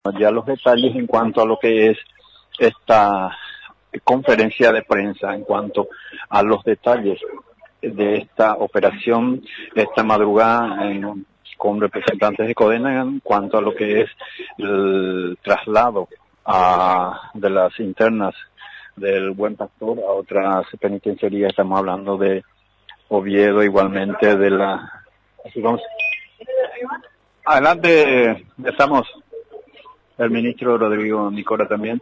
Ya los detalles en cuanto a lo que es esta conferencia de prensa, en cuanto a los detalles de esta operación esta madrugada con representantes de Codena, en cuanto a lo que es el traslado de las internas del Buen Pastor a otras penitenciarías. Estamos hablando de Oviedo, igualmente de la... Así vamos. Adelante, estamos el ministro Rodrigo Nicora también.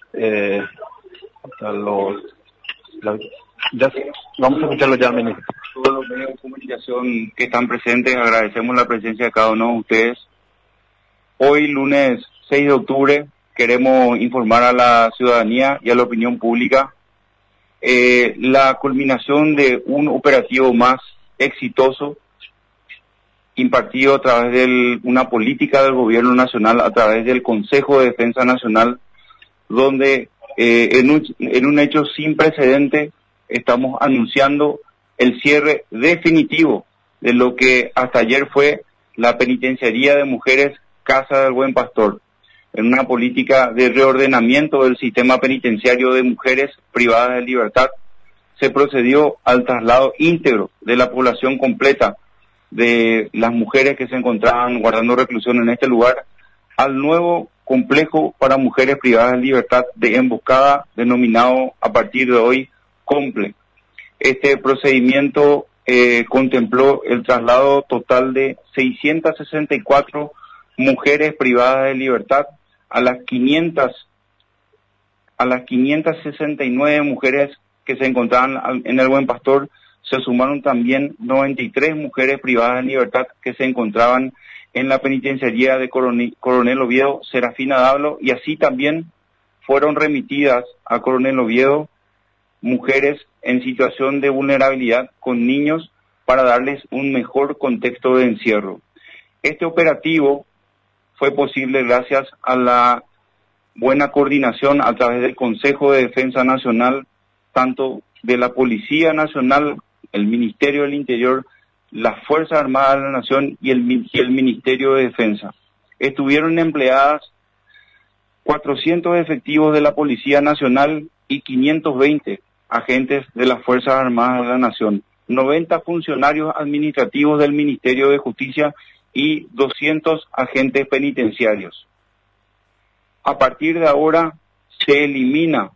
Vamos a escucharlo ya al ministro. Todos los medios de comunicación que están presentes, agradecemos la presencia de cada uno de ustedes. Hoy, lunes 6 de octubre, queremos informar a la ciudadanía y a la opinión pública la culminación de un operativo más exitoso impartido a través de una política del gobierno nacional, a través del Consejo de Defensa Nacional, donde en un hecho sin precedente estamos anunciando el cierre definitivo de lo que hasta ayer fue la penitenciaría de mujeres Casa del Buen Pastor, en una política de reordenamiento del sistema penitenciario de mujeres privadas de libertad. Se procedió al traslado íntegro de la población completa de las mujeres que se encontraban guardando reclusión en este lugar al nuevo complejo para mujeres privadas de libertad de Emboscada, denominado a partir de hoy COMPLE. Este procedimiento contempló el traslado total de 664 mujeres privadas de libertad a las 569 mujeres que se encontraban en el Buen Pastor. Se sumaron también 93 mujeres privadas de libertad que se encontraban en la penitenciaría de Coronel Oviedo, Serafina Dablo, y así también fueron remitidas a Coronel Oviedo mujeres en situación de vulnerabilidad con niños para darles un mejor contexto de encierro. Este operativo fue posible gracias a la buena coordinación a través del Consejo de Defensa Nacional, tanto de la Policía Nacional, el Ministerio del Interior, las Fuerzas Armadas de la Nación y el Ministerio de Defensa. Estuvieron empleadas 400 efectivos de la Policía Nacional y 520 agentes de las Fuerzas Armadas de la Nación, 90 funcionarios administrativos del Ministerio de Justicia y 200 agentes penitenciarios. A partir de ahora se elimina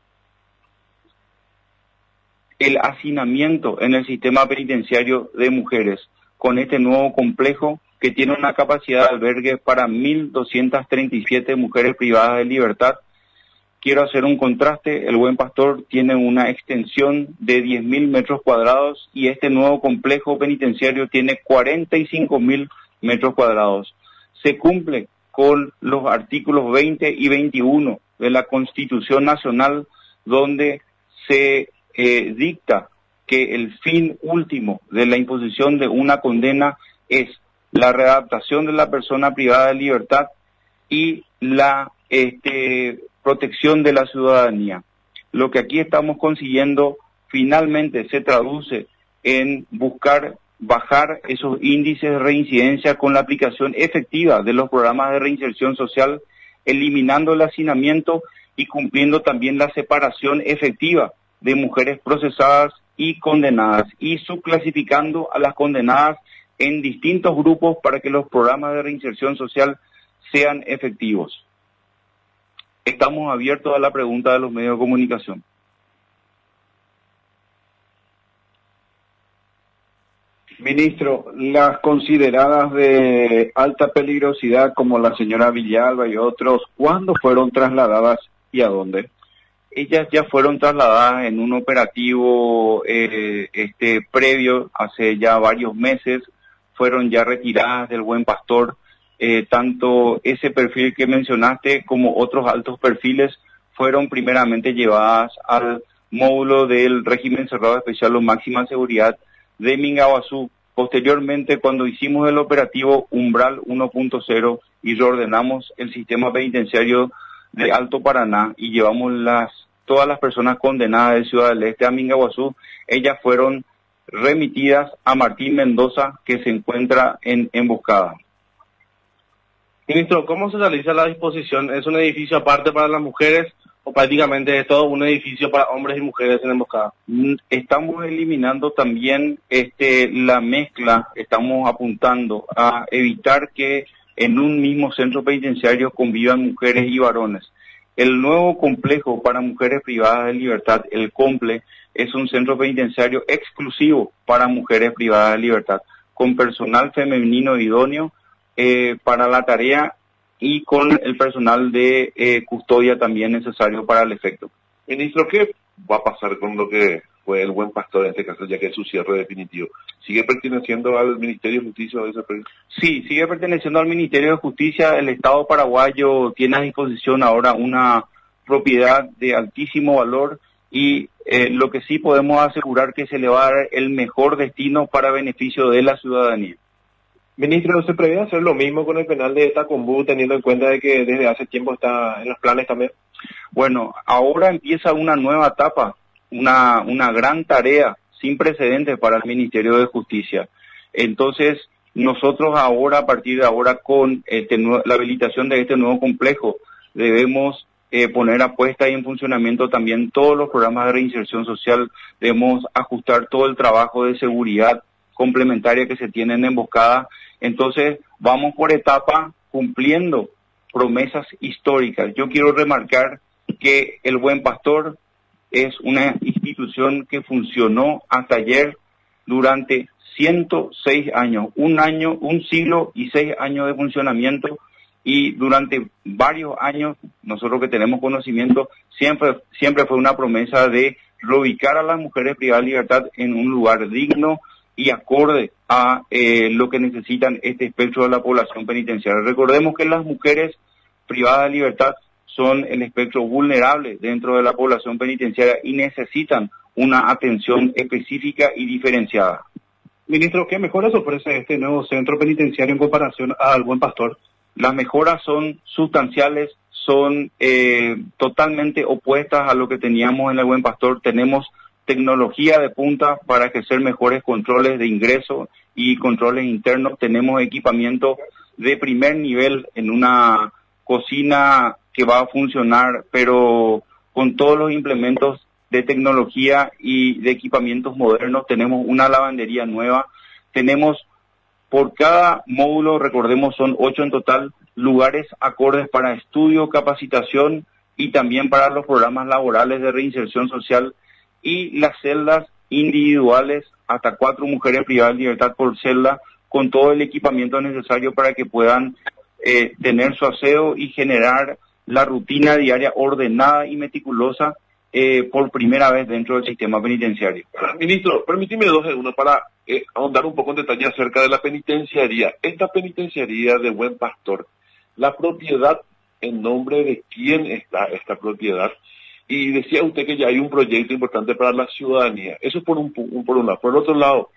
el hacinamiento en el sistema penitenciario de mujeres con este nuevo complejo que tiene una capacidad de albergue para 1.237 mujeres privadas de libertad. Quiero hacer un contraste: el Buen Pastor tiene una extensión de 10.000 metros cuadrados y este nuevo complejo penitenciario tiene 45.000 metros cuadrados. Se cumple con los artículos 20 y 21 de la Constitución Nacional, donde se dicta que el fin último de la imposición de una condena es la readaptación de la persona privada de libertad y la protección de la ciudadanía. Lo que aquí estamos consiguiendo finalmente se traduce en buscar bajar esos índices de reincidencia con la aplicación efectiva de los programas de reinserción social, eliminando el hacinamiento y cumpliendo también la separación efectiva de mujeres procesadas y condenadas, y subclasificando a las condenadas en distintos grupos para que los programas de reinserción social sean efectivos. Estamos abiertos a la pregunta de los medios de comunicación. Ministro, las consideradas de alta peligrosidad como la señora Villalba y otros, ¿cuándo fueron trasladadas y a dónde? Ellas ya fueron trasladadas en un operativo previo, hace ya varios meses, fueron ya retiradas del Buen Pastor. Tanto ese perfil que mencionaste como otros altos perfiles fueron primeramente llevadas al módulo del régimen cerrado especial o máxima seguridad de Mingaguazú. Posteriormente, cuando hicimos el operativo Umbral 1.0 y reordenamos el sistema penitenciario de Alto Paraná y llevamos todas las personas condenadas de Ciudad del Este a Mingaguazú, ellas fueron remitidas a Martín Mendoza, que se encuentra en Emboscada. Ministro, ¿cómo se realiza la disposición? ¿Es un edificio aparte para las mujeres o prácticamente es todo un edificio para hombres y mujeres en emboscada? Estamos eliminando también la mezcla, estamos apuntando a evitar que en un mismo centro penitenciario convivan mujeres y varones. El nuevo complejo para mujeres privadas de libertad, el COMPLE, es un centro penitenciario exclusivo para mujeres privadas de libertad, con personal femenino idóneo para la tarea y con el personal de custodia también necesario para el efecto. Ministro, ¿qué va a pasar con lo que fue el Buen Pastor en este caso, ya que es su cierre definitivo? ¿Sigue perteneciendo al Ministerio de Justicia? Sí, sigue perteneciendo al Ministerio de Justicia. El Estado paraguayo tiene a disposición ahora una propiedad de altísimo valor y lo que sí podemos asegurar que se le va a dar el mejor destino para beneficio de la ciudadanía. Ministro, ¿se prevé hacer lo mismo con el penal de Tacumbú, teniendo en cuenta de que desde hace tiempo está en los planes también? Bueno, ahora empieza una nueva etapa, una gran tarea sin precedentes para el Ministerio de Justicia. Entonces, nosotros ahora, a partir de ahora, con la habilitación de este nuevo complejo, debemos poner a puesta y en funcionamiento también todos los programas de reinserción social, debemos ajustar todo el trabajo de seguridad complementaria que se tiene en emboscada. Entonces, vamos por etapa cumpliendo promesas históricas. Yo quiero remarcar que el Buen Pastor es una institución que funcionó hasta ayer durante 106 años, un siglo y 6 años de funcionamiento, y durante varios años, nosotros que tenemos conocimiento, siempre fue una promesa de reubicar a las mujeres privadas de libertad en un lugar digno y acorde a lo que necesitan este espectro de la población penitenciaria. Recordemos que las mujeres privadas de libertad son el espectro vulnerable dentro de la población penitenciaria y necesitan una atención específica y diferenciada. Ministro, ¿qué mejoras ofrece este nuevo centro penitenciario en comparación al Buen Pastor? Las mejoras son sustanciales, son totalmente opuestas a lo que teníamos en el Buen Pastor. Tenemos tecnología de punta para ejercer mejores controles de ingreso y controles internos. Tenemos equipamiento de primer nivel en una cocina que va a funcionar, pero con todos los implementos de tecnología y de equipamientos modernos. Tenemos una lavandería nueva. Tenemos por cada módulo, recordemos, son 8 en total, lugares acordes para estudio, capacitación y también para los programas laborales de reinserción social, y las celdas individuales, hasta 4 mujeres privadas de libertad por celda, con todo el equipamiento necesario para que puedan tener su aseo y generar la rutina diaria ordenada y meticulosa por primera vez dentro del sistema penitenciario. Ministro, permíteme 2 en 1 para ahondar un poco en detalle acerca de la penitenciaría. Esta penitenciaría de Buen Pastor, la propiedad, ¿en nombre de quién está esta propiedad? Y decía usted que ya hay un proyecto importante para la ciudadanía. Eso es por un lado. Por el otro lado,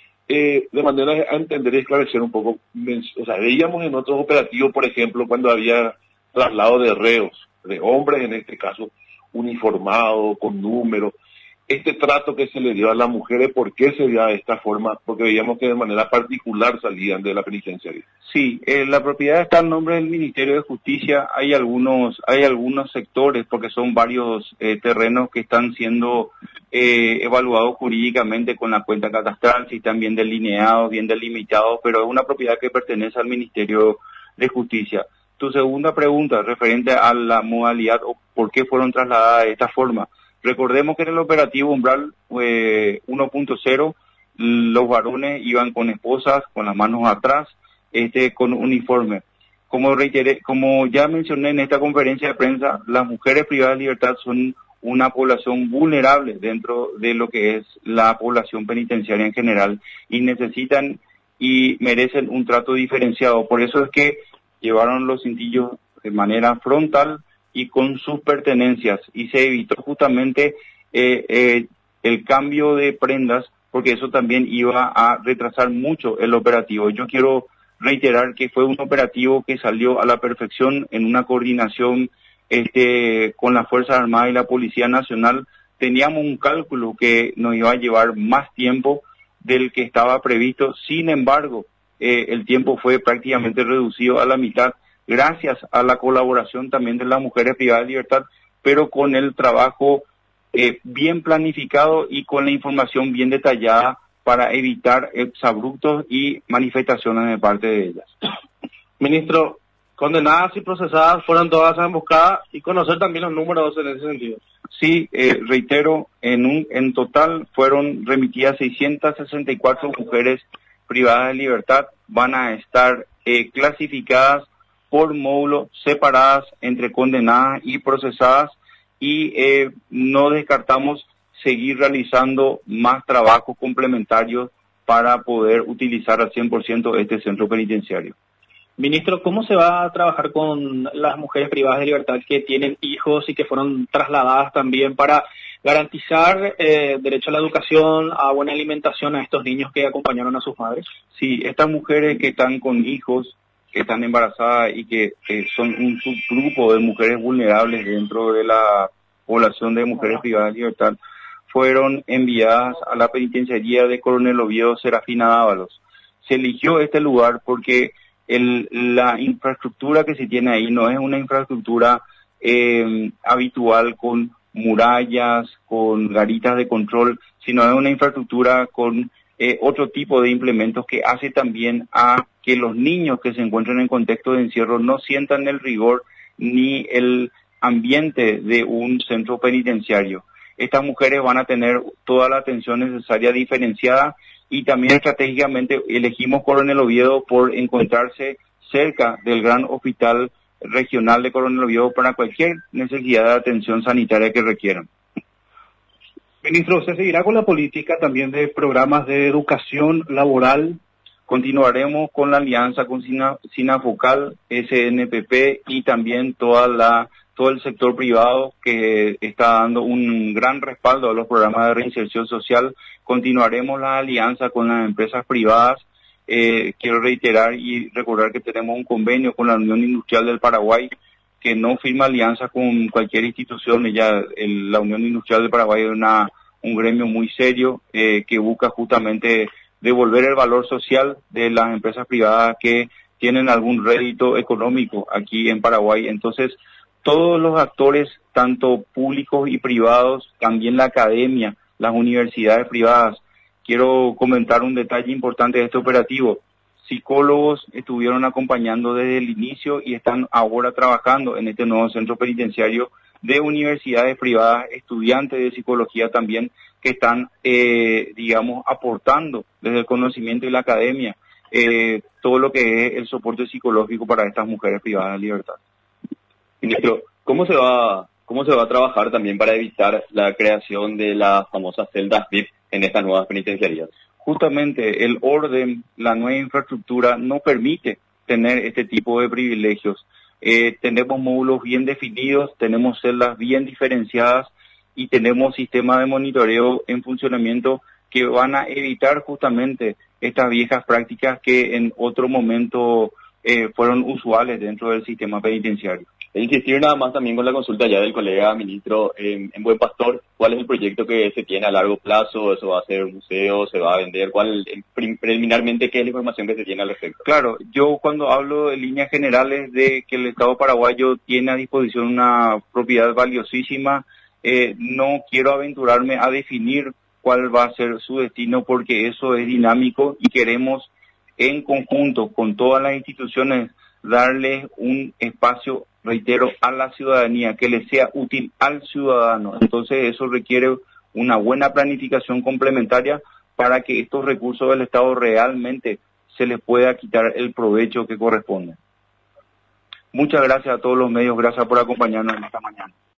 de manera a entender y esclarecer un poco, o sea, veíamos en otros operativos, por ejemplo, cuando había traslado de reos, de hombres en este caso, uniformados, con números, este trato que se le dio a las mujeres, ¿por qué se dio de esta forma? Porque veíamos que de manera particular salían de la penitenciaria. Sí, la propiedad está en nombre del Ministerio de Justicia. Hay algunos sectores, porque son varios terrenos que están siendo evaluados jurídicamente con la cuenta catastral, si están bien delineados, bien delimitados, pero es una propiedad que pertenece al Ministerio de Justicia. Tu segunda pregunta, referente a la modalidad o por qué fueron trasladadas de esta forma. Recordemos que en el operativo Umbral 1.0, los varones iban con esposas, con las manos atrás, con uniforme. Como ya mencioné en esta conferencia de prensa, las mujeres privadas de libertad son una población vulnerable dentro de lo que es la población penitenciaria en general y necesitan y merecen un trato diferenciado. Por eso es que llevaron los cintillos de manera frontal y con sus pertenencias, y se evitó justamente el cambio de prendas, porque eso también iba a retrasar mucho el operativo. Yo quiero reiterar que fue un operativo que salió a la perfección en una coordinación con las Fuerzas Armadas y la Policía Nacional. Teníamos un cálculo que nos iba a llevar más tiempo del que estaba previsto. Sin embargo, el tiempo fue prácticamente reducido a la mitad gracias a la colaboración también de las mujeres privadas de libertad, pero con el trabajo bien planificado y con la información bien detallada para evitar exabruptos y manifestaciones de parte de ellas. Ministro, condenadas y procesadas fueron todas emboscadas y conocer también los números en ese sentido. Sí, reitero, en total fueron remitidas 664 mujeres privadas de libertad, van a estar clasificadas por módulo, separadas entre condenadas y procesadas, y no descartamos seguir realizando más trabajos complementarios para poder utilizar al 100% este centro penitenciario. Ministro, ¿cómo se va a trabajar con las mujeres privadas de libertad que tienen hijos y que fueron trasladadas también para garantizar derecho a la educación, a buena alimentación a estos niños que acompañaron a sus madres? Sí, estas mujeres que están con hijos, que están embarazadas y que son un subgrupo de mujeres vulnerables dentro de la población de mujeres privadas de libertad, fueron enviadas a la penitenciaría de Coronel Oviedo Serafina Dávalos. Se eligió este lugar porque la infraestructura que se tiene ahí no es una infraestructura habitual con murallas, con garitas de control, sino es una infraestructura con otro tipo de implementos que hace también a que los niños que se encuentran en contexto de encierro no sientan el rigor ni el ambiente de un centro penitenciario. Estas mujeres van a tener toda la atención necesaria diferenciada, y también estratégicamente elegimos Coronel Oviedo por encontrarse cerca del gran hospital regional de Coronel Oviedo para cualquier necesidad de atención sanitaria que requieran. Ministro, ¿usted seguirá con la política también de programas de educación laboral? Continuaremos con la alianza con SINAFOCAL, SNPP y también todo el sector privado que está dando un gran respaldo a los programas de reinserción social. Continuaremos la alianza con las empresas privadas. Quiero reiterar y recordar que tenemos un convenio con la Unión Industrial del Paraguay, que no firma alianza con cualquier institución. La Unión Industrial del Paraguay es un gremio muy serio que busca justamente devolver el valor social de las empresas privadas que tienen algún rédito económico aquí en Paraguay. Entonces, todos los actores, tanto públicos y privados, también la academia, las universidades privadas. Quiero comentar un detalle importante de este operativo. Psicólogos estuvieron acompañando desde el inicio y están ahora trabajando en este nuevo centro penitenciario, de universidades privadas, estudiantes de psicología también, que están, aportando desde el conocimiento y la academia todo lo que es el soporte psicológico para estas mujeres privadas de libertad. Ministro, ¿cómo se va a trabajar también para evitar la creación de las famosas celdas VIP en estas nuevas penitenciarías? Justamente el orden, la nueva infraestructura no permite tener este tipo de privilegios. Tenemos módulos bien definidos, tenemos celdas bien diferenciadas y tenemos sistemas de monitoreo en funcionamiento que van a evitar justamente estas viejas prácticas que en otro momento fueron usuales dentro del sistema penitenciario. Insistir nada más también con la consulta ya del colega ministro en Buen Pastor, ¿cuál es el proyecto que se tiene a largo plazo? ¿Eso va a ser un museo? ¿Se va a vender? Preliminarmente, qué es la información que se tiene al respecto? Claro, yo cuando hablo de líneas generales de que el Estado paraguayo tiene a disposición una propiedad valiosísima, no quiero aventurarme a definir cuál va a ser su destino, porque eso es dinámico y queremos en conjunto con todas las instituciones darle un espacio, reitero, a la ciudadanía, que le sea útil al ciudadano. Entonces eso requiere una buena planificación complementaria para que estos recursos del Estado realmente se les pueda quitar el provecho que corresponde. Muchas gracias a todos los medios, gracias por acompañarnos en esta mañana.